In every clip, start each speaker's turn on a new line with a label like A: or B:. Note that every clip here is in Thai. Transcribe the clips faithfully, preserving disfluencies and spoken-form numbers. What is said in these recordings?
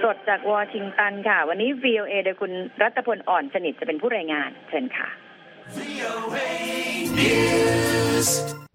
A: สดจากวอชิงตันค่ะวันนี้ วี โอ เอ โดยคุณรัตพลอ่อนสนิทจะเป็นผู้รายงานเชิญค่ะ วี โอ เอ News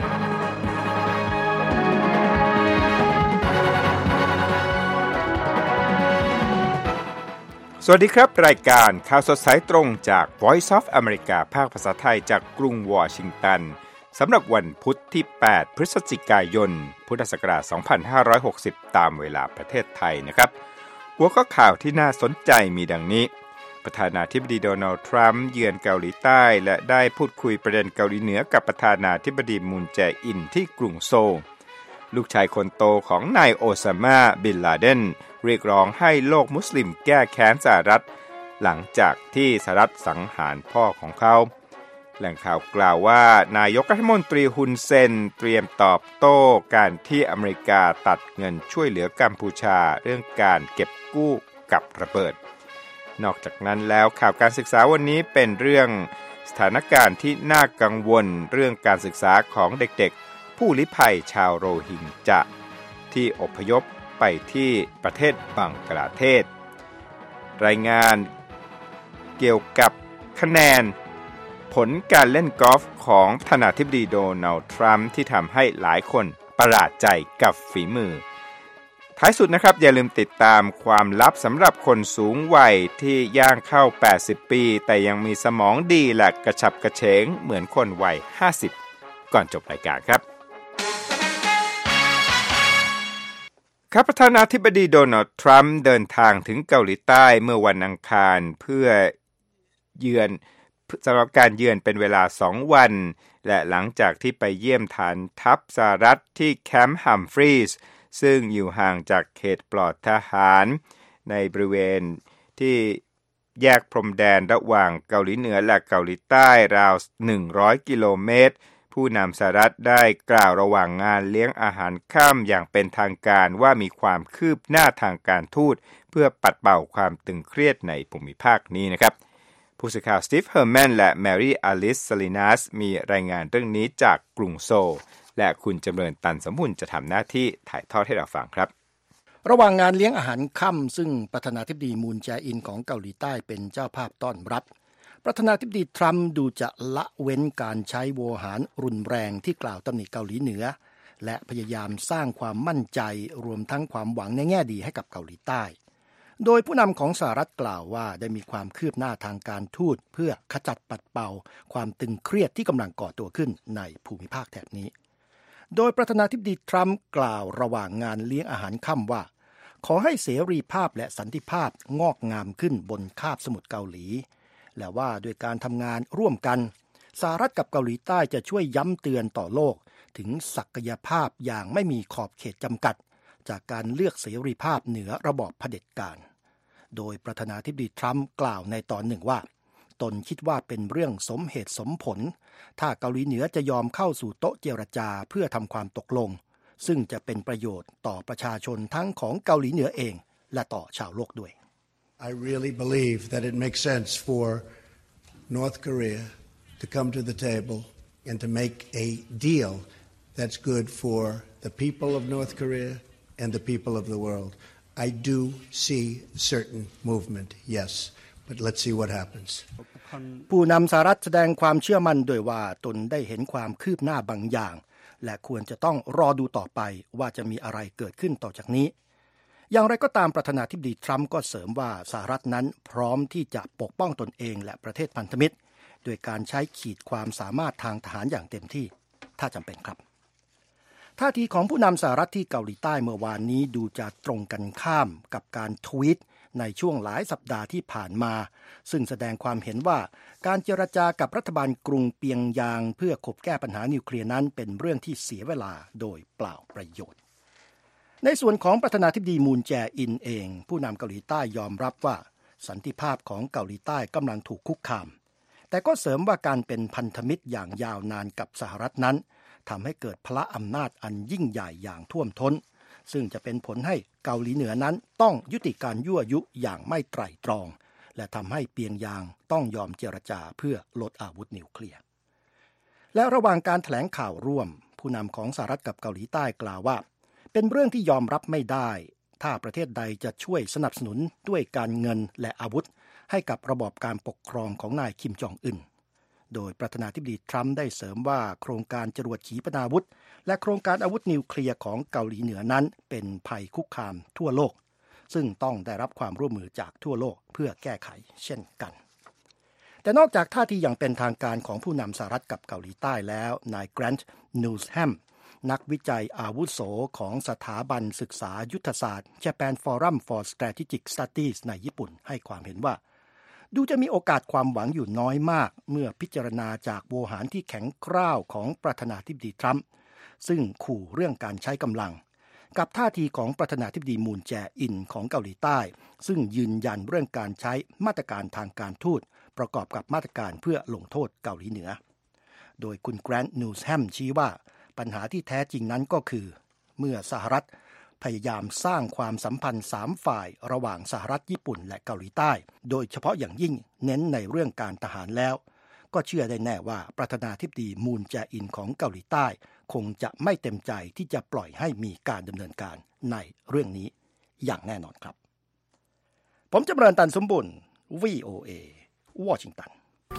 B: สวัสดีครับรายการข่าวสดสายตรงจาก Voice of America ภาคภาษาไทยจากกรุงวอชิงตันสำหรับวันพุธที่แปดพฤศจิกายนพุทธศักราชสองพันห้าร้อยหกสิบตามเวลาประเทศไทยนะครับหัวข้อข่าวที่น่าสนใจมีดังนี้ประธานาธิบดีโดนัลด์ทรัมป์เยือนเกาหลีใต้และได้พูดคุยประเด็นเกาหลีเหนือกับประธานาธิบดีมูนแจอินที่กรุงโซลลูกชายคนโตของนายโอซามาบินลาเดนเรียกร้องให้โลกมุสลิมแก้แค้นสหรัฐหลังจากที่สหรัฐสังหารพ่อของเขาแหล่งข่าวกล่าวว่านายกรัฐมนตรีฮุนเซนเตรียมตอบโต้การที่อเมริกาตัดเงินช่วยเหลือกัมพูชาเรื่องการเก็บกู้กับระเบิดนอกจากนั้นแล้วข่าวการศึกษาวันนี้เป็นเรื่องสถานการณ์ที่น่ากังวลเรื่องการศึกษาของเด็กๆผู้ลี้ภัยชาวโรฮิงญะที่อพยพไปที่ประเทศบังกลาเทศรายงานเกี่ยวกับคะแนนผลการเล่นกอล์ฟของประธานาธิบดีโดนัลด์ทรัมป์ที่ทำให้หลายคนประหลาดใจกับฝีมือท้ายสุดนะครับอย่าลืมติดตามความลับสำหรับคนสูงวัยที่ย่างเข้าแปดสิบปีแต่ยังมีสมองดีและกระฉับกระเฉงเหมือนคนวัยห้าสิบก่อนจบรายการครับครับประธานาธิบดีโดนัลด์ทรัมป์เดินทางถึงเกาหลีใต้เมื่อวันอังคารเพื่อเยือนสำหรับการเยือนเป็นเวลาสองวันและหลังจากที่ไปเยี่ยมฐานทัพสหรัฐที่แคมป์ฮัมฟรีส์ซึ่งอยู่ห่างจากเขตปลอดทหารในบริเวณที่แยกพรมแดนระหว่างเกาหลีเหนือและเกาหลีใต้ราวหนึ่งร้อยกิโลเมตรผู้นำสหรัฐได้กล่าวระหว่างงานเลี้ยงอาหารค่ำอย่างเป็นทางการว่ามีความคืบหน้าทางการทูตเพื่อปัดเป่าความตึงเครียดในภูมิภาคนี้นะครับผู้สื่อข่าวสตีฟเฮอร์แมนและแมรี่อลิสซาลินัสมีรายงานเรื่องนี้จากกรุงโซลและคุณจำเริญตันสมบุญจะทำหน้าที่ถ่ายทอดให้เราฟังครับ
C: ระหว่างงานเลี้ยงอาหารค่ำซึ่งประธานาธิบดีมูนแจอินของเกาหลีใต้เป็นเจ้าภาพต้อนรับประธานาธิบดีทรัมป์ดูจะละเว้นการใช้โวหารรุนแรงที่กล่าวตำหนิเกาหลีเหนือและพยายามสร้างความมั่นใจรวมทั้งความหวังในแง่ดีให้กับเกาหลีใต้โดยผู้นำของสหรัฐกล่าวว่าได้มีความคืบหน้าทางการทูตเพื่อขจัดปัดเป่าความตึงเครียดที่กำลังก่อตัวขึ้นในภูมิภาคแถบนี้โดยประธานาธิบดีทรัมป์กล่าวระหว่างงานเลี้ยงอาหารค่ำว่าขอให้เสรีภาพและสันติภาพงอกงามขึ้นบนคาบสมุทรเกาหลีและว่าด้วยการทำงานร่วมกันสหรัฐกับเกาหลีใต้จะช่วยย้ำเตือนต่อโลกถึงศักยภาพอย่างไม่มีขอบเขตจำกัดจากการเลือกเสรีภาพเหนือระบอบเผด็จการโดยประธานาธิบดีทรัมป์กล่าวในตอนหนึ่งว่าตนคิดว่าเป็นเรื่องสมเหตุสมผลถ้าเกาหลีเหนือจะยอมเข้าสู่โต๊ะเจรจาเพื่อทำความตกลงซึ่งจะเป็นประโยชน์ต่อประชาชนทั้งของเกาหลีเหนือเองและต่อชาวโลกด้วย
D: I really believe that it makes sense for North Korea to come to the table and to make a deal that's good for the people of North Korea and the people of the world. I do see certain movement, yes, but let's see what happens.
C: ผู้นำสหรัฐแสดงความเชื่อมั่นโดยว่าตนได้เห็นความคืบหน้าบางอย่างและควรจะต้องรอดูต่อไปว่าจะมีอะไรเกิดขึ้นต่อจากนี้อย่างไรก็ตามประธานาธิบดีทรัมป์ก็เสริมว่าสหรัฐนั้นพร้อมที่จะปกป้องตนเองและประเทศพันธมิตรโดยการใช้ขีดความสามารถทางทหารอย่างเต็มที่ถ้าจำเป็นครับท่าทีของผู้นำสหรัฐที่เกาหลีใต้เมื่อวานนี้ดูจะตรงกันข้ามกับการทวีตในช่วงหลายสัปดาห์ที่ผ่านมาซึ่งแสดงความเห็นว่าการเจรจากับรัฐบาลกรุงเปียงยางเพื่อขบแก้ปัญหานิวเคลียร์นั้นเป็นเรื่องที่เสียเวลาโดยเปล่าประโยชน์ในส่วนของประธานาธิบดีมูนแจอินเองผู้นำเกาหลีใต้ยอมรับว่าสันติภาพของเกาหลีใต้กำลังถูกคุกคามแต่ก็เสริมว่าการเป็นพันธมิตรอย่างยาวนานกับสหรัฐนั้นทำให้เกิดพละอำนาจอันยิ่งใหญ่อย่างท่วมท้นซึ่งจะเป็นผลให้เกาหลีเหนือนั้นต้องยุติการยั่วยุอย่างไม่ไตร่ตรองและทำให้เปียงยางต้องยอมเจรจาเพื่อลดอาวุธนิวเคลียร์และระหว่างการแถลงข่าวร่วมผู้นำของสหรัฐกับเกาหลีใต้กล่าวว่าเป็นเรื่องที่ยอมรับไม่ได้ถ้าประเทศใดจะช่วยสนับสนุนด้วยการเงินและอาวุธให้กับระบอบการปกครองของนายคิมจองอึนโดยประธานาธิบดีทรัมป์ได้เสริมว่าโครงการจรวดขีปนาวุธและโครงการอาวุธนิวเคลียร์ของเกาหลีเหนือนั้นเป็นภัยคุกคามทั่วโลกซึ่งต้องได้รับความร่วมมือจากทั่วโลกเพื่อแก้ไขเช่นกันแต่นอกจากท่าทีอย่างเป็นทางการของผู้นำสหรัฐกับเกาหลีใต้แล้วนายแกรนท์ นูสแฮมนักวิจัยอาวุโสของสถาบันศึกษายุทธศาสตร์ Japan Forum for Strategic Studies ในญี่ปุ่นให้ความเห็นว่าดูจะมีโอกาสความหวังอยู่น้อยมากเมื่อพิจารณาจากโวหารที่แข็งกร้าวของประธานาธิบดีทรัมป์ซึ่งขู่เรื่องการใช้กำลังกับท่าทีของประธานาธิบดีมูนแจอินของเกาหลีใต้ซึ่งยืนยันเรื่องการใช้มาตรการทางการทูตประกอบกับมาตรการเพื่อลงโทษเกาหลีเหนือโดยคุณแกรนท์ นูสแฮมชี้ว่าปัญหาที่แท้จริงนั้นก็คือเมื่อสหรัฐพยายามสร้างความสัมพันธ์สามฝ่ายระหว่างสหรัฐญี่ปุ่นและเกาหลีใต้โดยเฉพาะอย่างยิ่งเน้นในเรื่องการทหารแล้วก็เชื่อได้แน่ว่าประธานาธิบดีมูนแจอินของเกาหลีใต้คงจะไม่เต็มใจที่จะปล่อยให้มีการดำเนินการในเรื่องนี้อย่างแน่นอนครับผมจำเริญตันสมบุญ วี โอ เอ วอชิงตัน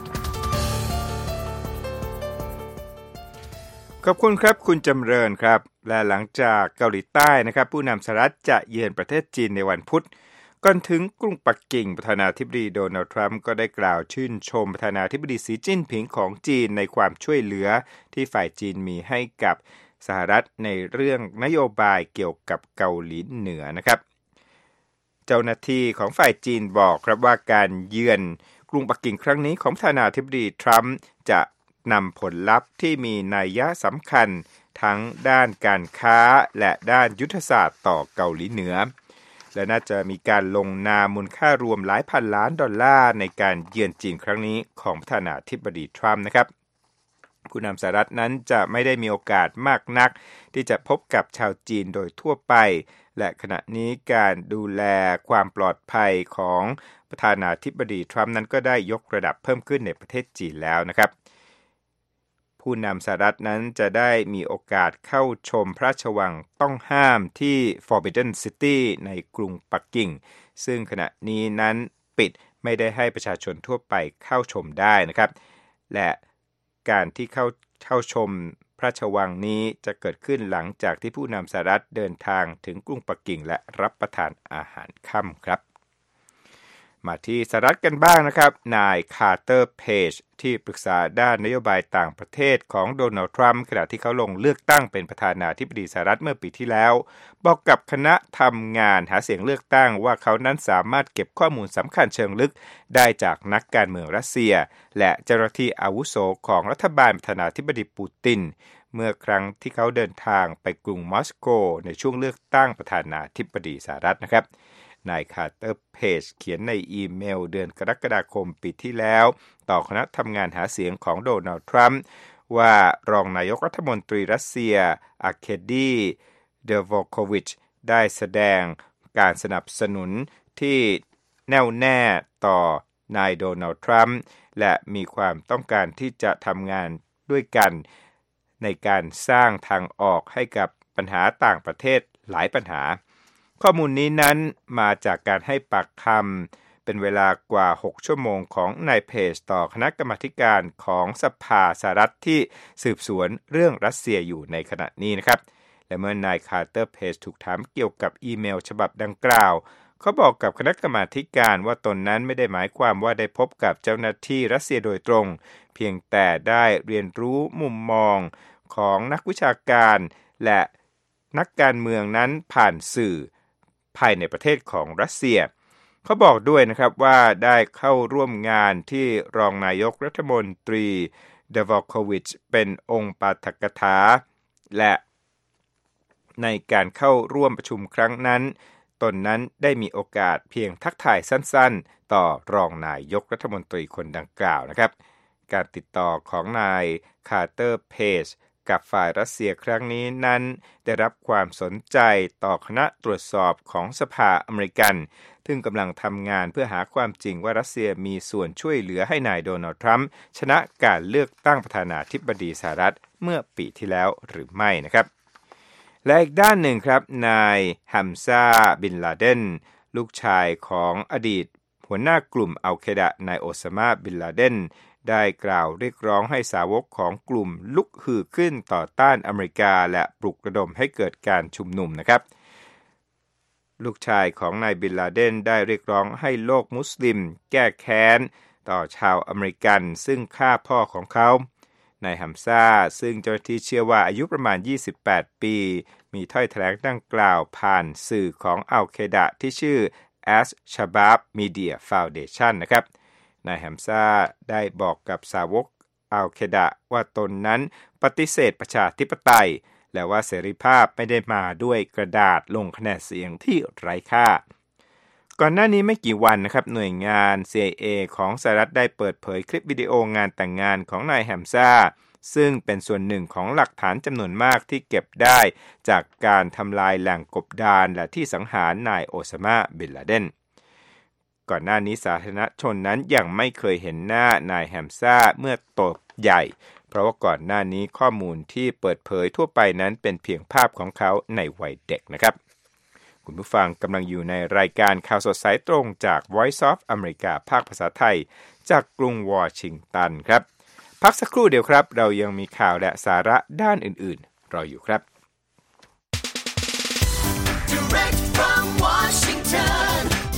B: ขอบคุณครับคุณจำเริญครับและหลังจากเกาหลีใต้นะครับผู้นำสหรัฐจะเยือนประเทศจีนในวันพุธก่อนถึงกรุงปักกิ่งประธานาธิบดีโดนัลด์ทรัมป์ก็ได้กล่าวชื่นชมประธานาธิบดีสีจิ้นผิงของจีนในความช่วยเหลือที่ฝ่ายจีนมีให้กับสหรัฐในเรื่องนโยบายเกี่ยวกับเกาหลีเหนือนะครับเจ้าหน้าที่ของฝ่ายจีนบอกครับว่าการเยือนกรุงปักกิ่งครั้งนี้ของประธานาธิบดีทรัมป์จะนำผลลัพธ์ที่มีนัยยะสำคัญทั้งด้านการค้าและด้านยุทธศาสตร์ต่อเกาหลีเหนือและน่าจะมีการลงนามมูลค่ารวมหลายพันล้านดอลลาร์ในการเยือนจีนครั้งนี้ของประธานาธิบดีทรัมป์นะครับผู้นำสหรัฐนั้นจะไม่ได้มีโอกาสมากนักที่จะพบกับชาวจีนโดยทั่วไปและขณะนี้การดูแลความปลอดภัยของประธานาธิบดีทรัมป์นั้นก็ได้ยกระดับเพิ่มขึ้นในประเทศจีนแล้วนะครับผู้นำสหรัฐนั้นจะได้มีโอกาสเข้าชมพระราชวังต้องห้ามที่ Forbidden City ในกรุงปักกิ่งซึ่งขณะนี้นั้นปิดไม่ได้ให้ประชาชนทั่วไปเข้าชมได้นะครับและการที่เข้าเข้าชมพระราชวังนี้จะเกิดขึ้นหลังจากที่ผู้นำสหรัฐเดินทางถึงกรุงปักกิ่งและรับประทานอาหารค่ำครับมาที่สหรัฐกันบ้างนะครับนายคาร์เตอร์เพจที่ปรึกษาด้านนโยบายต่างประเทศของโดนัลด์ทรัมป์ขณะที่เขาลงเลือกตั้งเป็นประธานาธิบดีสหรัฐเมื่อปีที่แล้วบอกกับคณะทำงานหาเสียงเลือกตั้งว่าเขานั้นสามารถเก็บข้อมูลสำคัญเชิงลึกได้จากนักการเมืองรัสเซียและเจ้าหน้าที่อาวุโสของรัฐบาลประธานาธิบดีปูตินเมื่อครั้งที่เขาเดินทางไปกรุงมอสโกในช่วงเลือกตั้งประธานาธิบดีสหรัฐนะครับนายคาร์เตอร์เพจเขียนในอีเมลเดือนกรกฎาคมปีที่แล้วต่อคณะทำงานหาเสียงของโดนัลด์ทรัมป์ว่ารองนายกรัฐมนตรีรัสเซียอาเคดีเดวอโควิชได้แสดงการสนับสนุนที่แน่วแน่ต่อนายโดนัลด์ทรัมป์และมีความต้องการที่จะทำงานด้วยกันในการสร้างทางออกให้กับปัญหาต่างประเทศหลายปัญหาข้อมูลนี้นั้นมาจากการให้ปากคำเป็นเวลากว่าหกชั่วโมงของนายเพจต่อคณะกรรมาการของสภาสหรัฐที่สืบสวนเรื่องรัสเซียอยู่ในขณะนี้นะครับและเมื่อนายคาร์เตอร์เพจถูกถามเกี่ยวกับอีเมลฉบับดังกล่าวเขาบอกกับคณะกรรมาการว่าตนนั้นไม่ได้หมายความว่าได้พบกับเจ้าหน้าที่รัสเซียโดยตรงเพียงแต่ได้เรียนรู้มุมมองของนักวิชาการและนักการเมืองนั้นผ่านสื่อภายในประเทศของรัสเซียเขาบอกด้วยนะครับว่าได้เข้าร่วมงานที่รองนายกรัฐมนตรีเดวอโควิชเป็นองค์ปาฐกถาและในการเข้าร่วมประชุมครั้งนั้นตนนั้นได้มีโอกาสเพียงทักทายสั้นๆต่อรองนายกรัฐมนตรีคนดังกล่าวนะครับการติดต่อของนายคาร์เตอร์เพจกับฝ่ายรัสเซียครั้งนี้นั้นได้รับความสนใจต่อคณะตรวจสอบของสภาอเมริกันซึ่งกำลังทำงานเพื่อหาความจริงว่ารัสเซียมีส่วนช่วยเหลือให้นายโดนัลด์ทรัมป์ชนะการเลือกตั้งประธานาธิบดีสหรัฐเมื่อปีที่แล้วหรือไม่นะครับและอีกด้านหนึ่งครับนายฮัมซาบินลาเดนลูกชายของอดีตหัวหน้ากลุ่มอัลไคดะนายโอซามาบินลาเดนได้กล่าวเรียกร้องให้สาวกของกลุ่มลุกฮือขึ้นต่อต้านอเมริกาและปลุกระดมให้เกิดการชุมนุมนะครับลูกชายของนายบินลาเดนได้เรียกร้องให้โลกมุสลิมแก้แค้นต่อชาวอเมริกันซึ่งฆ่าพ่อของเขานายฮัมซาซึ่งเจ้าหน้าที่เชื่อว่าอายุประมาณยี่สิบแปดปีมีถ้อยแถลงดังกล่าวผ่านสื่อของอัลไคดะที่ชื่อ As Shabab Media Foundation นะครับนายฮัมซาได้บอกกับสาวกอัลไคดะว่าตนนั้นปฏิเสธประชาธิปไตยและว่าเสรีภาพไม่ได้มาด้วยกระดาษลงคะแนนเสียงที่ไร้ค่าก่อนหน้านี้ไม่กี่วันนะครับหน่วยงาน ซี ไอ เอ ของสหรัฐได้เปิดเผยคลิปวิดีโองานแต่งงานของนายฮัมซาซึ่งเป็นส่วนหนึ่งของหลักฐานจำนวนมากที่เก็บได้จากการทำลายแหล่งกบดานและที่สังหารนายโอซามาบินลาเดนก่อนหน้านี้สาธารณชนนั้นยังไม่เคยเห็นหน้านายฮัมซาเมื่อโตใหญ่เพราะว่าก่อนหน้านี้ข้อมูลที่เปิดเผยทั่วไปนั้นเป็นเพียงภาพของเขาในวัยเด็กนะครับคุณผู้ฟังกำลังอยู่ในรายการข่าวสดสายตรงจาก Voice of America ภาคภาษาไทยจากกรุงวอชิงตันครับพักสักครู่เดียวครับเรายังมีข่าวและสาระด้านอื่นๆรออยู่ครับ
E: Direct from Washington,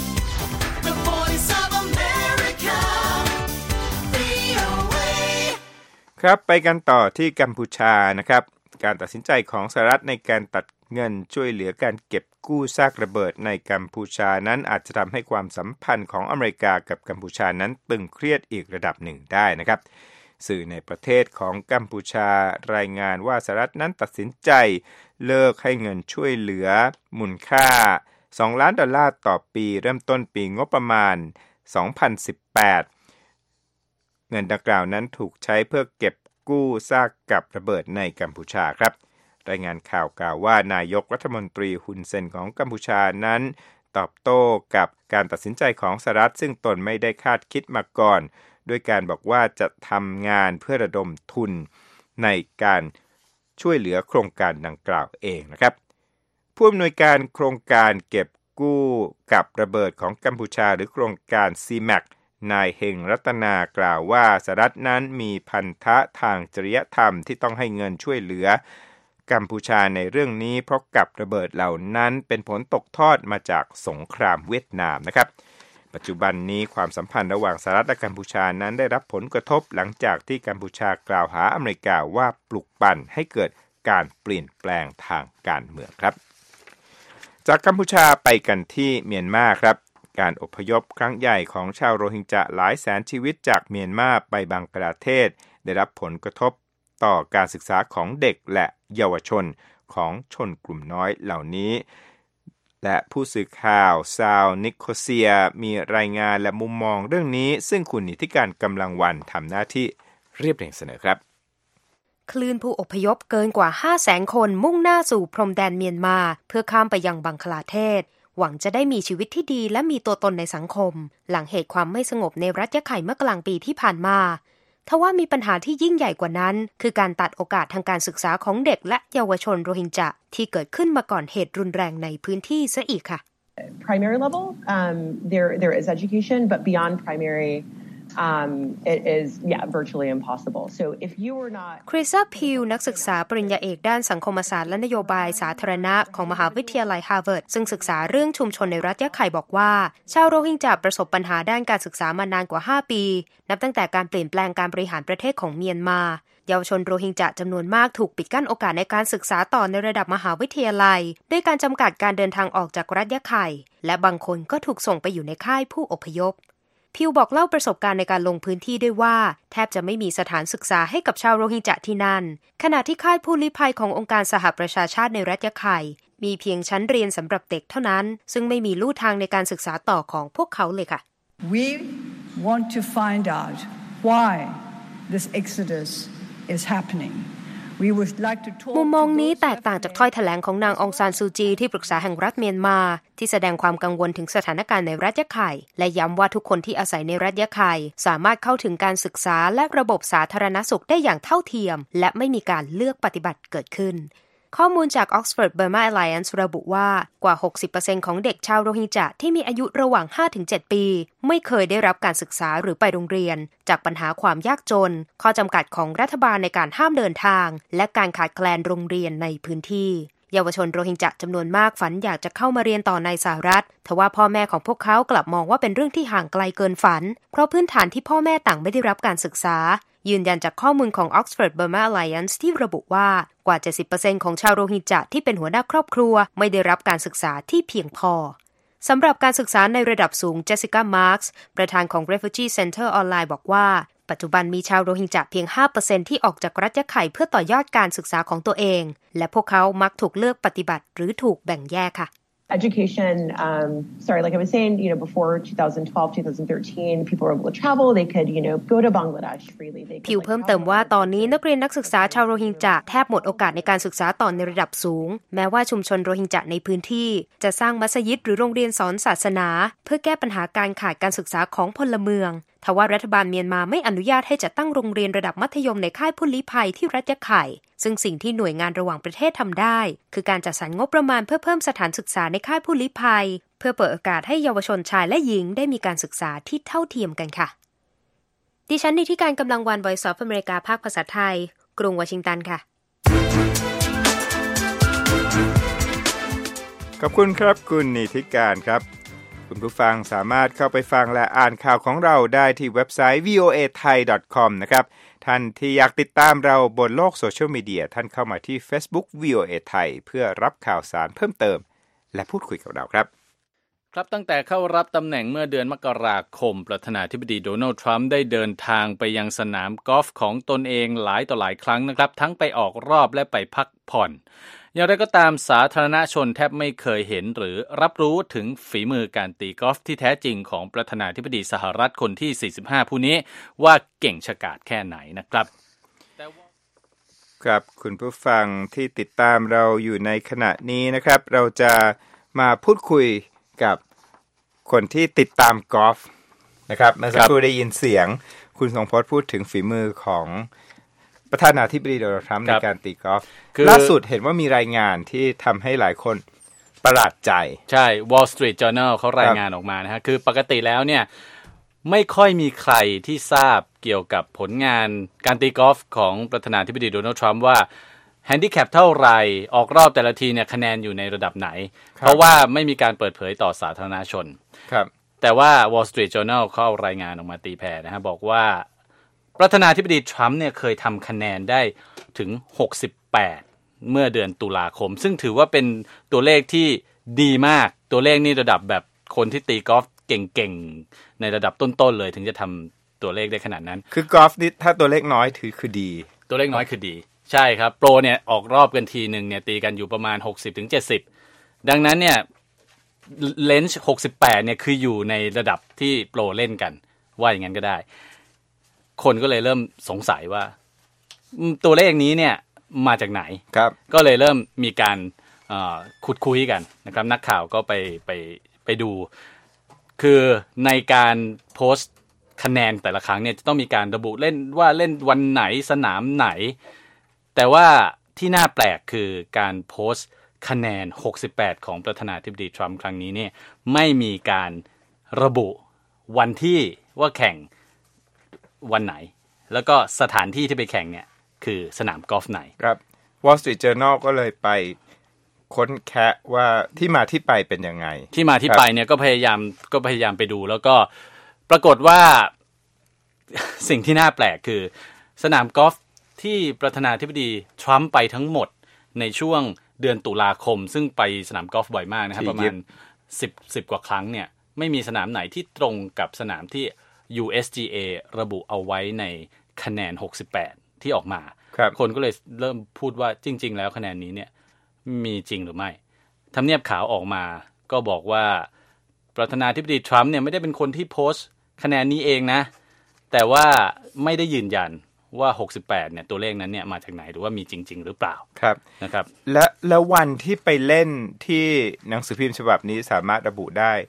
E: the Voice of America, วี โอ เอ
B: ครับไปกันต่อที่กัมพูชานะครับการตัดสินใจของสหรัฐในการตัดเงินช่วยเหลือการเก็บกู้ซากระเบิดในกัมพูชานั้นอาจจะทำให้ความสัมพันธ์ของอเมริกากับกัมพูชานั้นตึงเครียดอีกระดับหนึ่งได้นะครับสื่อในประเทศของกัมพูชารายงานว่าสหรัฐนั้นตัดสินใจเลิกให้เงินช่วยเหลือมูลค่าสองล้านดอลลาร์ต่อปีเริ่มต้นปีงบประมาณสองพันสิบแปดเงินดังกล่าวนั้นถูกใช้เพื่อเก็บกู้ซากกับระเบิดในกัมพูชาครับรายงานข่าวกล่าวว่านายกรัฐมนตรีฮุนเซนของกัมพูชานั้นตอบโต้กับการตัดสินใจของสหรัฐซึ่งตนไม่ได้คาดคิดมาก่อนด้วยการบอกว่าจะทำงานเพื่อระดมทุนในการช่วยเหลือโครงการดังกล่าวเองนะครับผู้อำนวยการโครงการเก็บกู้กับระเบิดของกัมพูชาหรือโครงการ ซี แม็ก นายเฮงรัตนากล่าวว่าสหรัฐนั้นมีพันธะทางจริยธรรมที่ต้องให้เงินช่วยเหลือกัมพูชาในเรื่องนี้เพราะกับระเบิดเหล่านั้นเป็นผลตกทอดมาจากสงครามเวียดนามนะครับปัจจุบันนี้ความสัมพันธ์ระหว่างสหรัฐและกัมพูชานั้นได้รับผลกระทบหลังจากที่กัมพูชากล่าวหาอเมริกาว่าปลุกปั่นให้เกิดการเปลี่ยนแปลงทางการเมืองครับจากกัมพูชาไปกันที่เมียนมาครับการอพยพครั้งใหญ่ของชาวโรฮิงญาหลายแสนชีวิตจากเมียนมาไปบังกลาเทศได้รับผลกระทบต่อการศึกษาของเด็กและเยาวชนของชนกลุ่มน้อยเหล่านี้และผู้สื่อข่าวซาวนิโคเซียมีรายงานและมุมมองเรื่องนี้ซึ่งคุณนิติการกำลังวันทำหน้าที่เรียบเรียงเสนอครับ
F: คลื่นผู้อพยพเกินกว่า ห้าแสน คนมุ่งหน้าสู่พรมแดนเมียนมาเพื่อข้ามไปยังบังคลาเทศหวังจะได้มีชีวิตที่ดีและมีตัวตนในสังคมหลังเหตุความไม่สงบในรัฐยะไข่เมื่อกลางปีที่ผ่านมาทว่ามีปัญหาที่ยิ่งใหญ่กว่านั้นคือการตัดโอกาสทางการศึกษาของเด็กและเยาวชนโรฮิงญาที่เกิดขึ้นมาก่อนเหตุรุนแรงในพื้นที่ซะอีกค่ะ
G: Primary level um, there there is education but beyond primary um, it is yeah virtually impossible so if you were not
F: คริสซาพิวนักศึกษาปริญญาเอกด้านสังคมศาสตร์และนโยบายสาธารณะของมหาวิทยาลัยฮาร์วาร์ดซึ่งศึกษาเรื่องชุมชนในรัฐยะไข่บอกว่าชาวโรฮิงญาประสบปัญหาด้านการศึกษามานานกว่าห้าปีนับตั้งแต่การเปลี่ยนแปลงการบริหารประเทศของเมียนมาเยาวชนโรฮิงญาจำนวนมากถูกปิดกั้นโอกาสในการศึกษาต่อในระดับมหาวิทยาลัยด้วยการจำกัดการเดินทางออกจากรัฐยะไข่และบางคนก็ถูกส่งไปอยู่ในค่ายผู้อพยพพิวบอกเล่าประสบการณ์ในการลงพื้นที่ด้วยว่าแทบจะไม่มีสถานศึกษาให้กับชาวโรฮิงญาที่นั่นขณะที่ค่ายผู้ลี้ภัยขององค์การสหประชาชาติในรัฐยะไข่มีเพียงชั้นเรียนสำหรับเด็กเท่านั้นซึ่งไม่มีลู่ทางในการศึกษาต่อของพวกเขาเลยค่ะ
H: We want to find out why this exodus is happeningมุ
F: มมองนี้แตกต่างจากถ้อยแถลงของนางองซานซูจีที่ปรึกษาแห่งรัฐเมียนมาที่แสดงความกังวลถึงสถานการณ์ในรัฐยะไข่และย้ำว่าทุกคนที่อาศัยในรัฐยะไข่สามารถเข้าถึงการศึกษาและระบบสาธารณสุขได้อย่างเท่าเทียมและไม่มีการเลือกปฏิบัติเกิดขึ้นข้อมูลจาก Oxford Burma Alliance ระบุว่ากว่า หกสิบเปอร์เซ็นต์ ของเด็กชาวโรฮิงญาที่มีอายุระหว่าง ห้าถึงเจ็ด ปีไม่เคยได้รับการศึกษาหรือไปโรงเรียนจากปัญหาความยากจนข้อจำกัดของรัฐบาลในการห้ามเดินทางและการขาดแคลนโรงเรียนในพื้นที่เยาวชนโรฮิงญาจำนวนมากฝันอยากจะเข้ามาเรียนต่อในสหรัฐทว่าพ่อแม่ของพวกเขากลับมองว่าเป็นเรื่องที่ห่างไกลเกินฝันเพราะพื้นฐานที่พ่อแม่ต่างไม่ได้รับการศึกษายืนยันจากข้อมูลของ Oxford Burma Alliance ที่ระบุว่ากว่า เจ็ดสิบเปอร์เซ็นต์ ของชาวโรฮิงญาที่เป็นหัวหน้าครอบครัวไม่ได้รับการศึกษาที่เพียงพอสำหรับการศึกษาในระดับสูงเจสสิก้ามาร์กส์ประธานของ Refugee Center ออนไลน์บอกว่าปัจจุบันมีชาวโรฮิงญาเพียง ห้าเปอร์เซ็นต์ ที่ออกจากรัฐยะไข่เพื่อต่อยอดการศึกษาของตัวเองและพวกเขามักถูกเลือกปฏิบัติหรือถูกแบ่งแยกค่ะ
G: Education, um, sorry, like I was saying, you know, before twenty twelve, twenty thirteen, people were able to travel. They could, you know, go to Bangladesh freely. They could,
F: ผิวเพิ่มเติมว่าตอนนี้นักเรียนนักศึกษาชาวโรฮิงญาแทบหมดโอกาสในการศึกษาต่อในระดับสูงแม้ว่าชุมชนโรฮิงญาในพื้นที่จะสร้างมัสยิดหรือโรงเรียนสอนศาสนาเพื่อแก้ปัญหาการขาดการศึกษาของพลเมืองทว่ารัฐบาลเมียนมาไม่อนุญาตให้จัดตั้งโรงเรียนระดับมัธยมในค่ายผู้ลี้ภัยที่รัฐยะไข่ซึ่งสิ่งที่หน่วยงานระหว่างประเทศทำได้คือการจัดสรรงบประมาณเพื่อเพิ่มสถานศึกษาในค่ายผู้ลี้ภัยเพื่อเปิดโอกาสให้เยาวชนชายและหญิงได้มีการศึกษาที่เท่าเทียมกันค่ะดิฉันนิติการกำลังวัน Voice of America ภาคภาษาไทยกรุงวอชิงตันค่ะ
B: ขอบคุณครับคุณนิติการครับคุณผู้ฟังสามารถเข้าไปฟังและอ่านข่าวของเราได้ที่เว็บไซต์ วี โอ เอ ไทย ดอท คอม นะครับท่านที่อยากติดตามเราบนโลกโซเชียลมีเดียท่านเข้ามาที่ Facebook วี โอ เอ ไทยเพื่อรับข่าวสารเพิ่มเติมและพูดคุยกับเราครับ
I: ครับตั้งแต่เข้ารับตำแหน่งเมื่อเดือนมกราคมประธานาธิบดีโดนัลด์ทรัมป์ได้เดินทางไปยังสนามกอล์ฟของตนเองหลายต่อหลายครั้งนะครับทั้งไปออกรอบและไปพักผ่อนอย่างไรก็ตามสาธารณชนแทบไม่เคยเห็นหรือรับรู้ถึงฝีมือการตีกอล์ฟที่แท้จริงของประธานาธิบดีสหรัฐคนที่สี่สิบห้าผู้นี้ว่าเก่งฉกาจแค่ไหนนะครับ
B: ครับคุณผู้ฟังที่ติดตามเราอยู่ในขณะนี้นะครับเราจะมาพูดคุยกับคนที่ติดตามกอล์ฟนะครับเมื่อสักครู่ได้ยินเสียงคุณทรงพจน์พูดถึงฝีมือของประธานาธิบดีโดนัลด์ทรัมป์ในการตีกอล์ฟล่าสุดเห็นว่ามีรายงานที่ทำให้หลายคนประหลาดใจ
I: ใช่ Wall Street Journal เขารายงานออกมานะฮะคือปกติแล้วเนี่ยไม่ค่อยมีใครที่ทราบเกี่ยวกับผลงานการตีกอล์ฟของประธานาธิบดีโดนัลด์ทรัมป์ว่าแฮนดิแคปเท่าไหร่ออกรอบแต่ละทีเนี่ยคะแนนอยู่ในระดับไหนเพราะว่าไม่มีการเปิดเผยต่อสาธารณชน
B: ครับแต่
I: ว่า Wall Street Journal เขาเอารายงานออกมาตีแผ่นะฮะบอกว่าประธานาธิบดีทรัมป์เนี่ยเคยทำคะแนนได้ถึงหกสิบแปดเมื่อเดือนตุลาคมซึ่งถือว่าเป็นตัวเลขที่ดีมากตัวเลขนี่ระดับแบบคนที่ตีกอล์ฟเก่งๆในระดับต้นๆเลยถึงจะทำตัวเลขได้ขนาดนั้น
B: คือกอล์ฟนี่ถ้าตัวเลขน้อยถือคือดี
I: ตัวเลขน้อยคือดีใช่ครับโปรเนี่ยออกรอบกันทีนึงเนี่ยตีกันอยู่ประมาณ หกสิบถึงเจ็ดสิบ ดังนั้นเนี่ยเลนส์หกสิบแปดเนี่ยคืออยู่ในระดับที่โปรเล่นกันว่าอย่างนั้นก็ได้คนก็เลยเริ่มสงสัยว่าตัวเลขนี้เนี่ยมาจากไหน
B: ครับ
I: ก็เลยเริ่มมีการขุดคุยกันนะครับนักข่าวก็ไปไปไปดูคือในการโพสต์คะแนนแต่ละครั้งเนี่ยจะต้องมีการระบุเล่นว่าเล่นวันไหนสนามไหนแต่ว่าที่น่าแปลกคือการโพสต์คะแนนหกสิบแปดของประธานาธิบดีทรัมป์ครั้งนี้เนี่ยไม่มีการระบุวันที่ว่าแข่งวันไหนแล้วก็สถานที่ที่ไปแข่งเนี่ยคือสนามกอล์ฟไหน
B: ครับ Wall Street Journal ก็เลยไปค้นแคะว่าที่มาที่ไปเป็นยังไง
I: ที่มาที่ไปเนี่ยก็พยายามก็พยายามไปดูแล้วก็ปรากฏว่าสิ่งที่น่าแปลกคือสนามกอล์ฟที่ประธานาธิบดีทรัมป์ไปทั้งหมดในช่วงเดือนตุลาคมซึ่งไปสนามกอล์ฟบ่อยมากนะครับประมาณสิบ สิบกว่าครั้งเนี่ยไม่มีสนามไหนที่ตรงกับสนามที่ ยู เอส จี เอ ระบุเอาไว้ในคะแนนหกสิบแปดที่ออกมา
B: ค,
I: คนก็เลยเริ่มพูดว่าจริงๆแล้วคะแนนนี้เนี่ยมีจริงหรือไม่ทำเนียบขาวออกมาก็บอกว่าประธานาธิบดีทรัมป์เนี่ยไม่ได้เป็นคนที่โพสต์คะแนนนี้เองนะแต่ว่าไม่ได้ยืนยันว่าหกสิบแปดเนี่ยตัวเลขนั้นเนี่ยมาจากไหนหรือว่ามีจริงๆหรือเปล่า
B: ครับ
I: นะครับ
B: และแล้ววันที่ไปเล่นที่หนังสือพิมพ์ฉบับนี้สามารถระบุได้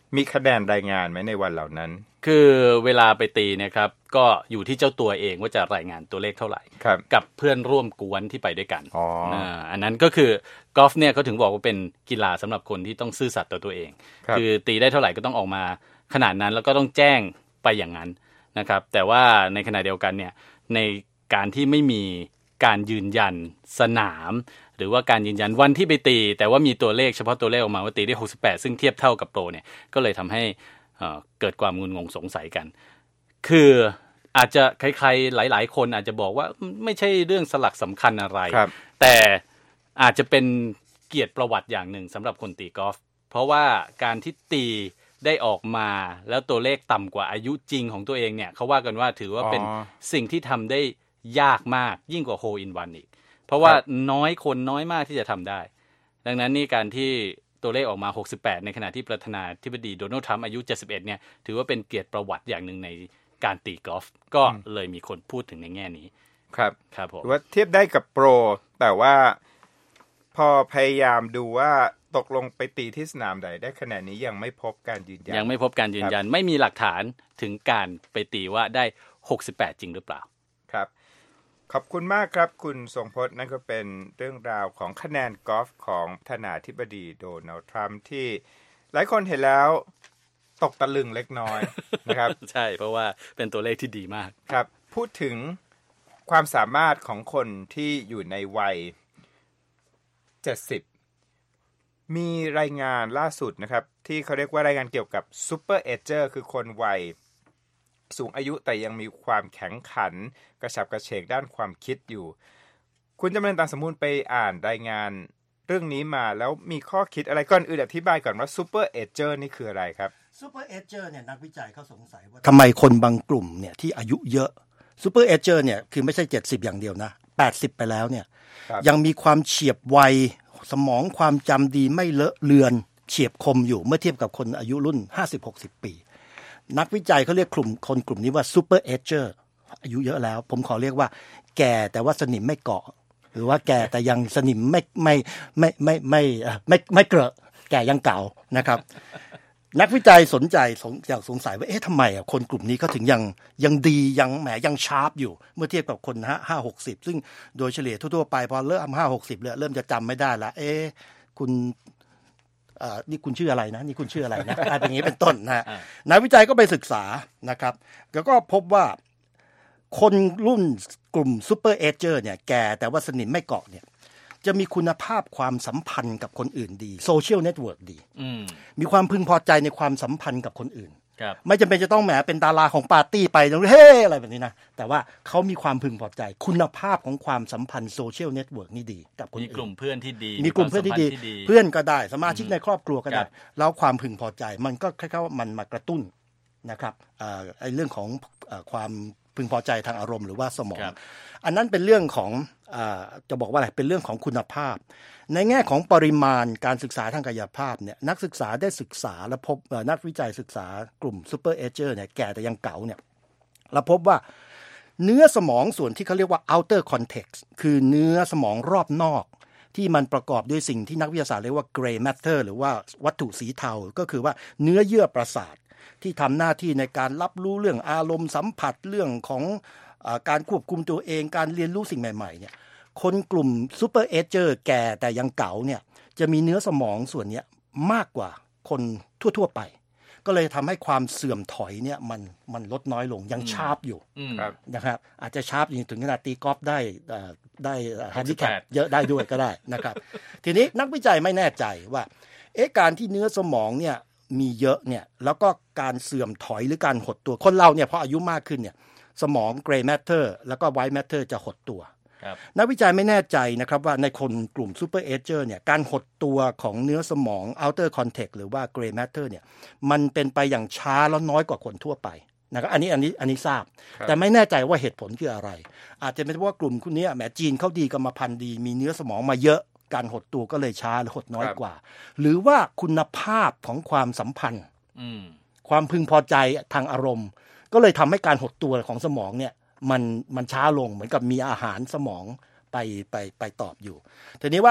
B: มีคะแนนรายงานไหมในวันเหล่านั้น
I: คือเวลาไปตีนะครับก็อยู่ที่เจ้าตัวเองว่าจะรายงานตัวเลขเท่าไหร่กับเพื่อนร่วมกวนที่ไปด้วยกัน
B: อ๋อ
I: อันนั้นก็คือกอล์ฟเนี่ยเขาถึงบอกว่าเป็นกีฬาสำหรับคนที่ต้องซื่อสัตย์ต่อตัวเอง คือตีได้เท่าไหร่ก็ต้องออกมาขนาดนั้นแล้วก็ต้องแจ้งไปอย่างนั้นนะครับแต่ว่าในขณะเดียวกันเนี่ยในการที่ไม่มีการยืนยันสนามหรือว่าการยืนยันวันที่ไปตีแต่ว่ามีตัวเลขเฉพาะตัวเลขออกมาว่าตีได้หกสิบแปดซึ่งเทียบเท่ากับโปรเนี่ยก็เลยทำให้เอ่อเกิดความงุนงงสงสัยกันคืออาจจะใครๆหลายๆคนอาจจะบอกว่าไม่ใช่เรื่องสลักสำคัญอะไรแต่อาจจะเป็นเกียรติประวัติอย่างหนึ่งสำหรับคนตีกอล์ฟเพราะว่าการที่ตีได้ออกมาแล้วตัวเลขต่ำกว่าอายุจริงของตัวเองเนี่ยเขาว่ากันว่าถือว่าเป็นสิ่งที่ทำได้ยากมากยิ่งกว่า Hole in One อีกเพราะว่าน้อยคนน้อยมากที่จะทำได้ดังนั้นนี่การที่ตัวเลขออกมาหกสิบแปดในขณะที่ประธานาธิบดีโดนัลด์ทรัมป์อายุเจ็ดสิบเอ็ดเนี่ยถือว่าเป็นเกียรติประวัติอย่างหนึ่งในการตีกอล์ฟก็เลยมีคนพูดถึงในแง่นี้
B: ครับ
I: ครับผม
B: ว่าเทียบได้กับโปรแต่ว่าพอพยายามดูว่าตกลงไปตีที่สนามใดได้คะแนนนี้ยังไม่พบการยืนยัน
I: ยังไม่พบการยืนยันไม่มีหลักฐานถึงการไปตีว่าได้หกสิบแปดจริงหรือเปล่า
B: ครับขอบคุณมากครับคุณทรงพจน์นั่นก็เป็นเรื่องราวของคะแนนกอล์ฟของประธานาธิบดีโดนัลด์ทรัมป์ที่หลายคนเห็นแล้วตกตะลึงเล็กน้อย นะครับ
I: ใช่เพราะว่าเป็นตัวเลขที่ดีมาก
B: ครับพูดถึงความสามารถของคนที่อยู่ในวัยเจ็ดสิบมีรายงานล่าสุดนะครับที่เขาเรียกว่ารายงานเกี่ยวกับซูเปอร์เอเจอร์คือคนวัยสูงอายุแต่ยังมีความแข็งขันกระฉับกระเฉงด้านความคิดอยู่คุณจำเริญตามสมมูลไปอ่านรายงานเรื่องนี้มาแล้วมีข้อคิดอะไรก่อนอื่นอธิบายก่อนว่าซูเปอร์เอเจอร์นี่คืออะไรครับ
C: ซูเปอร์เอเจอร์เนี่ยนักวิจัยเขาสงสัยว่าทำไมคนบางกลุ่มเนี่ยที่อายุเยอะซูเปอร์เอเจอร์เนี่ยคือไม่ใช่เจ็ดสิบอย่างเดียวนะแปดสิบไปแล้วเนี่ยยังมีความเฉียบไวสมองความจำดีไม่เลอะเลือนเฉียบคมอยู่เมื่อเทียบกับคนอายุรุ่น ห้าสิบหกสิบ ปีนักวิจัยเขาเรียกกลุ่มคนกลุ่มนี้ว่าซูเปอร์เอเจอร์อายุเยอะแล้วผมขอเรียกว่าแก่แต่ว่าสนิมไม่เกาะหรือว่าแก่แต่ยังสนิมไม่ไม่ไม่ไม่ไม่ไม่ไม่เกลอะแก่ยังเก่านะครับนักวิจัยสนใจสงอยากสงสัยว่าเอ๊ะทำไมอ่ะคนกลุ่มนี้เขาถึงยังยังดียังแหมยังชาร์ปอยู่เมื่อเทียบกับคนฮะห้าหกสิบซึ่งโดยเฉลี่ยทั่วๆไปพอเริ่มห้าหกสิบเลยเริ่มจะจำไม่ได้ละเอ๊ะคุณอ่านี่คุณชื่ออะไรนะนี่คุณชื่ออะไรนะอะไรแบบนี้เป็นต้นนะฮะนักวิจัยก็ไปศึกษานะครับแล้วก็พบว่าคนรุ่นกลุ่มซูเปอร์เอเจอร์เนี่ยแก่แต่ว่าสนิมไม่เกาะเนี่ยจะมีคุณภาพความสัมพันธ์กับคนอื่นดีโซเชียลเน็ตเวิร์กดีมีความพึงพอใจในความสัมพันธ์กับคนอื่นไม่จำเป็นจะต้องแหมเป็นดาราของปาร์ตี้ไปแล้วเฮ้อะไรแบบนี้นะแต่ว่าเขามีความพึงพอใจคุณภาพของความสัมพันธ์โซเชียลเน็ตเวิร์กนี่ดีกับคนอื่น
I: มีกลุ่มเพื่อนที่ดี
C: มีกลุ่มเพื่อนที่ดีเพื่อนก็ได้สมาชิกในครอบครัวก็ได้แล้วความพึงพอใจมันก็คล้ายๆว่ามันมากระตุ้นนะครับไอ้เรื่องของความพึงพอใจทางอารมณ์หรือว่าสมองอันนั้นเป็นเรื่องของอ่าจะบอกว่าอะไรเป็นเรื่องของคุณภาพในแง่ของปริมาณการศึกษาทางกายภาพเนี่ยนักศึกษาได้ศึกษาและพบนักวิจัยศึกษากลุ่มซูเปอร์เอเจอร์เนี่ยแก่แต่ยังเก่าเนี่ยแล้วพบว่าเนื้อสมองส่วนที่เขาเรียกว่า outer cortex คือเนื้อสมองรอบนอกที่มันประกอบด้วยสิ่งที่นักวิทยาศาสตร์เรียกว่า gray matter หรือว่าวัตถุสีเทาก็คือว่าเนื้อเยื่อประสาทที่ทำหน้าที่ในการรับรู้เรื่องอารมณ์สัมผัสเรื่องของอ่าการควบคุมตัวเองการเรียนรู้สิ่งใหม่ๆเนี่ยคนกลุ่มซูเปอร์เอเจอร์แก่แต่ยังเก่าเนี่ยจะมีเนื้อสมองส่วนนี้มากกว่าคนทั่วๆไปก็เลยทำให้ความเสื่อมถอยเนี่ยมันมันลดน้อยลงยังชาร์ปอยู่นะครับอาจจะชาร์ปถึงขนาดตีกอล์ฟได้ได้แฮนดิแคปเยอะได้ด้วยก็ได้นะครับทีนี้นักวิจัยไม่แน่ใจว่าเอ๊ะการที่เนื้อสมองเนี่ยมีเยอะเนี่ยแล้วก็การเสื่อมถอยหรือการหดตัวคนเราเนี่ยพออายุมากขึ้นเนี่ยสมอง gray matter แล้วก็ white matter จะหดตัวนักวิจัยไม่แน่ใจนะครับว่าในคนกลุ่ม super ager เนี่ยการหดตัวของเนื้อสมอง outer cortex หรือว่า gray matter เนี่ยมันเป็นไปอย่างช้าแล้วน้อยกว่าคนทั่วไปนะครับอันนี้อันนี้อันนี้ทราบแต่ไม่แน่ใจว่าเหตุผลคืออะไรอาจจะเป็นเพราะว่ากลุ่มคนนี้แหมจีนเขาดีกรรมพันธุ์ดีมีเนื้อสมองมาเยอะการหดตัวก็เลยช้าและหดน้อยกว่าหรือว่าคุณภาพของความสัมพันธ์ความพึงพอใจทางอารมณ์ก็เลยทำให้การหดตัวของสมองเนี่ยมันมันช้าลงเหมือนกับมีอาหารสมองไปไปไปตอบอยู่ทีนี้ว่า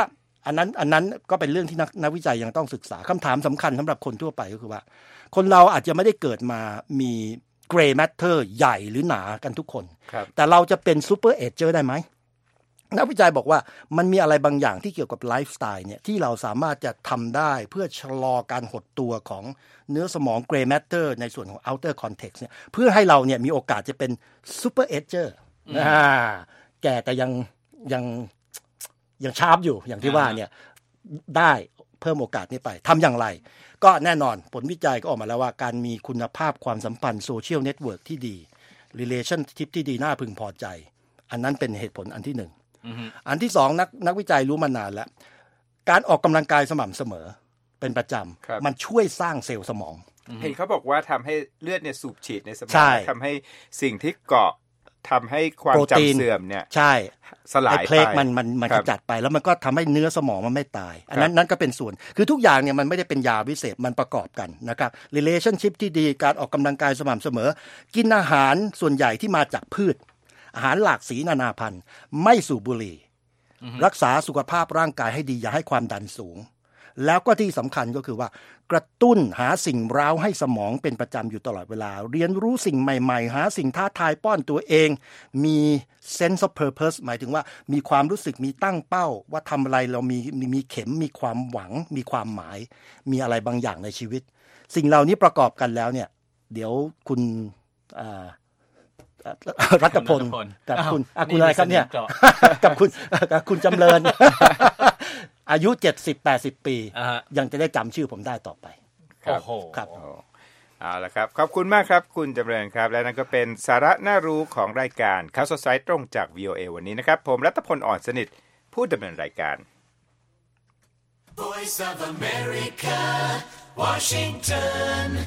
C: อันนั้นอันนั้นก็เป็นเรื่องที่นักนักวิจัยยังต้องศึกษาคำถามสำคัญสำหรับคนทั่วไปก็คือว่าคนเราอาจจะไม่ได้เกิดมามีเกรย์แมทเทอร์ใหญ่หรือหนากันทุกคนแต่เราจะเป็นซูเปอร์เอจเจอร์ได้ไหมนักวิจัยบอกว่ามันมีอะไรบางอย่างที่เกี่ยวกับไลฟ์สไตล์เนี่ยที่เราสามารถจะทำได้เพื่อชะลอการหดตัวของเนื้อสมองเกรย์แมทเตอร์ในส่วนของ outer context เนี่ยเพื่อให้เราเนี่ยมีโอกาสจะเป็นซูเปอร์เอจเจอร์อ่าแก่แต่ยังยังยังชาร์ปอยู่อย่างที่ว่าเนี่ยได้เพิ่มโอกาสนี้ไปทำอย่างไรก็แน่นอนผลวิจัยก็ออกมาแล้วว่าการมีคุณภาพความสัมพันธ์โซเชียลเน็ตเวิร์กที่ดี relationship ที่ดีน่าพึงพอใจอันนั้นเป็นเหตุผลอันที่หนึ่ง mm-hmm. อันที่สองนักนักวิจัยรู้มานานแล้วการออกกำลังกายสม่ำเสมอเป็นประจำมันช่วยสร้างเซลล์สมอง
B: mm-hmm. เห็นเขาบอกว่าทำให้เลือดเนี่ยสูบฉีดในสมองทำให้สิ่งที่เกาะทำให้ความจำเสื่อมเนี่ย
C: ใช่
B: สลายไป
C: เพลกมันมันมันขจัดไปแล้วมันก็ทำให้เนื้อสมองมันไม่ตายอันนั้นนั่นก็เป็นส่วนคือทุกอย่างเนี่ยมันไม่ได้เป็นยาวิเศษมันประกอบกันนะครับ relationship ที่ดีการออกกำลังกายสม่ำเสมอกินอาหารส่วนใหญ่ที่มาจากพืชอาหารหลากสีนานาพันธุ์ไม่สูบบุหรี่รักษาสุขภาพร่างกายให้ดีอย่าให้ความดันสูงแล้วก็ที่สำคัญก็คือว่ากระตุ้นหาสิ่งเร้าให้สมองเป็นประจำอยู่ตลอดเวลาเรียนรู้สิ่งใหม่ๆหาสิ่งท้าทายป้อนตัวเองมี sense of purpose หมายถึงว่ามีความรู้สึกมีตั้งเป้าว่าทำอะไรเรามีมีเข็มมีความหวังมีความหมายมีอะไรบางอย่างในชีวิตสิ่งเหล่านี้ประกอบกันแล้วเนี่ยเดี๋ยวคุณรัตพลกับคุณคุณอะไรครับเนี่ยกับคุณกับคุณจำเริญอายุเจ็ดสิบ แปดสิบปียังจะได้จำชื่อผมได้ต่อไป
B: โอ้โหครับเอาละครับขอบคุณมากครับคุณจำเริญครับและนั่นก็เป็นสาระน่ารู้ของรายการข่าวสดสายตรงจาก วี โอ เอ วันนี้นะครับผมรัตพลอ่อนสนิทผู้ดำเนินรายการ
E: Voice of America Washington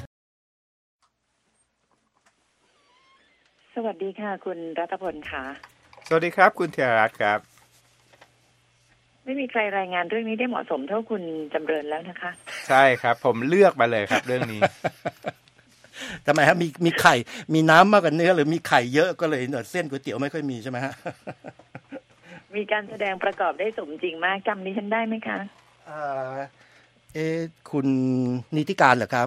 A: สวัสดีค่ะคุณรัตพลค่ะ
B: สวัสดีครับคุณเทียรัตน์ครับ
A: ไม่มีใครรายงานเรื่องนี้ได้เหมาะสมเท่าคุณจำเริญแล้วนะคะ
B: ใช่ครับผมเลือกมาเลยครับเรื่องนี้
C: ทำไมฮะมีมีไข่มีน้ำมากกว่าเนื้อหรือมีไข่เยอะก็เลยเนื้อเส้นก๋วยเตี๋ยวไม่ค่อยมีใช่ไหมฮะ
A: มีการแสดงประกอบได้สมจริงมากจำนี้ฉันได้ไหมคะ
C: เออเอ๊ะคุณนิติการเหรอครับ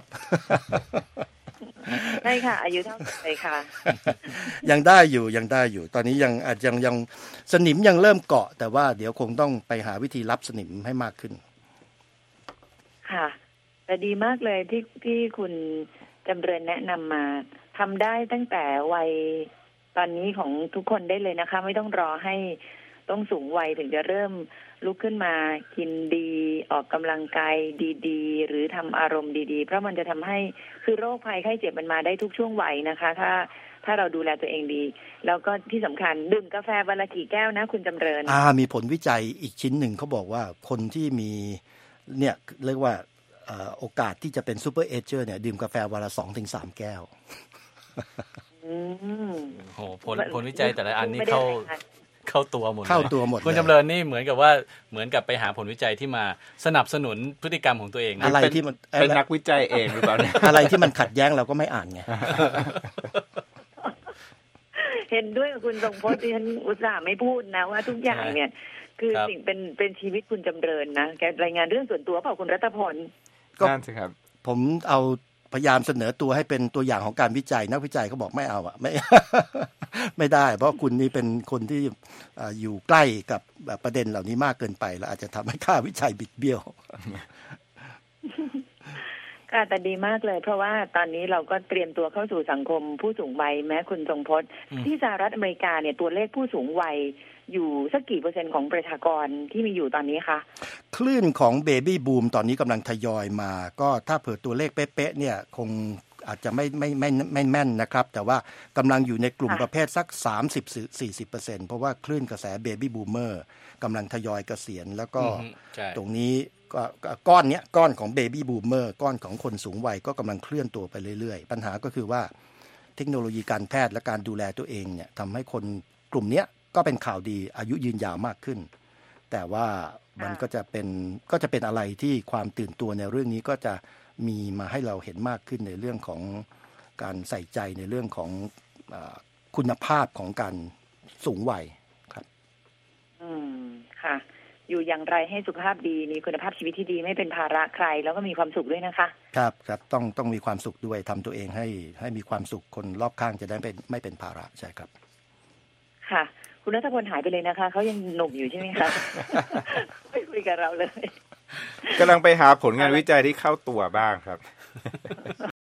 A: ใช่ค่ะอายุเท่าไหร่ค่ะ
C: ยังได้อยู่ยังได้อยู่ตอนนี้ยังอาจยังยังสนิมยังเริ่มเกาะแต่ว่าเดี๋ยวคงต้องไปหาวิธีรับสนิมให้มากขึ้น
A: ค่ะแต่ดีมากเลยที่ที่คุณจำเริญแนะนำมาทำได้ตั้งแต่วัยตอนนี้ของทุกคนได้เลยนะคะไม่ต้องรอให้ต้องสูงวัยถึงจะเริ่มลุกขึ้นมากินดีออกกำลังกายดีๆหรือทำอารมณ์ดีๆเพราะมันจะทำให้คือโรคภัยไข้เจ็บมันมาได้ทุกช่วงวัยนะคะถ้าถ้าเราดูแลตัวเองดีแล้วก็ที่สำคัญดื่มกาแฟวันละกี่แก้วนะคุณจำเริญ
C: อ่ามีผลวิจัยอีกชิ้นหนึ่งเขาบอกว่าคนที่มีเนี่ยเรียกว่าโอกาสที่จะเป็นซูเปอร์เอจเจอร์เนี่ยดื่มกาแฟวันละ สองถึงสาม แก้ว
A: อืม
I: โหผลผลวิจัยแต่ละอันนี่เข้าเข้าตัวหมด
C: เข้าตัวหมด
I: คุณจำเริญนี่เหมือนกับว่าเหมือนกับไปหาผลวิจัยที่มาสนับสนุนพฤติกรรมของตัวเอง
C: อะไรที่มัน
B: เป็นนักวิจัยเองหรือเปล่าเนี่ย
C: อะไรที่มันขัดแย้งเราก็ไม่อ่านไง
A: เห็นด้วยกับคุณทรงพจน์ที่ฉันอุตส่าห์ไม่พูดนะว่าทุกอย่างเนี่ยคือสิ่งเป็นเป็นชีวิตคุณจำเริญนะแกรายงานเรื่องส่วนตัวเปล่าคุณรัตพล
C: ก็นั่นสิครับผมเอาพยายามเสนอตัวให้เป็นตัวอย่างของการวิจัยนักวิจัยเขาบอกไม่เอาอ่ะไม่ไม่ได้เพราะคุณนี่เป็นคนที่อยู่ใกล้กับประเด็นเหล่านี้มากเกินไปแล้วอาจจะทำให้ค่าวิจัยบิดเบี้ยว
A: ก็แต่ดีมากเลยเพราะว่าตอนนี้เราก็เตรียมตัวเข้าสู่สังคมผู้สูงวัยแม้คุณทรงพจน์ที่สหรัฐอเมริกาเนี่ยตัวเลขผู้สูงวัยอยู่สักกี่เปอร์เซ็นต์ของประชากรที่มีอยู่ตอนนี้คะ
C: คลื่นของเบบี้บูมตอนนี้กำลังทยอยมาก็ถ้าเผื่อตัวเลขเป๊ะๆเนี่ยคงอาจจะไม่ไม่ไม่ไม่แม่นนะครับแต่ว่ากำลังอยู่ในกลุ่มประเภทสัก สามสิบถึงสี่สิบเปอร์เซ็นต์ เพราะว่าคลื่นกระแสเบบี้บูมเมอร์กำลังทยอยเกษียณแล้วก็ตรงนี้ก็ก้อนเนี้ยก้อนของเบบี้บูมเมอร์ก้อนของคนสูงวัยก็กำลังเคลื่อนตัวไปเรื่อยๆปัญหาก็คือว่าเทคโนโลยีการแพทย์และการดูแลตัวเองเนี่ยทำให้คนกลุ่มเนี้ยก็เป็นข่าวดีอายุยืนยาวมากขึ้นแต่ว่ามันก็จะเป็นก็จะเป็นอะไรที่ความตื่นตัวในเรื่องนี้ก็จะมีมาให้เราเห็นมากขึ้นในเรื่องของการใส่ใจในเรื่องของอ่าคุณภาพของการสูงวัยครับ
A: อืมค่ะอยู่อย่างไรให้สุขภาพดีมีคุณภาพชีวิตที่ดีไม่เป็นภาระใครแล้วก็มีความสุขด้วยนะคะ
C: ครับครับต้องต้องมีความสุขด้วยทำตัวเองให้ให้มีความสุขคนรอบข้างจะได้เป็นไม่เป็นภาระใช่ครับ
A: ค่ะคุณณัฐพลหายไปเลยนะคะเขายังหนุ่มอยู่ใช่ไหมคะไม่คุยกับเราเลย
B: กำลังไปหาผลงานวิจัยที่เข้าตัวบ้างครับ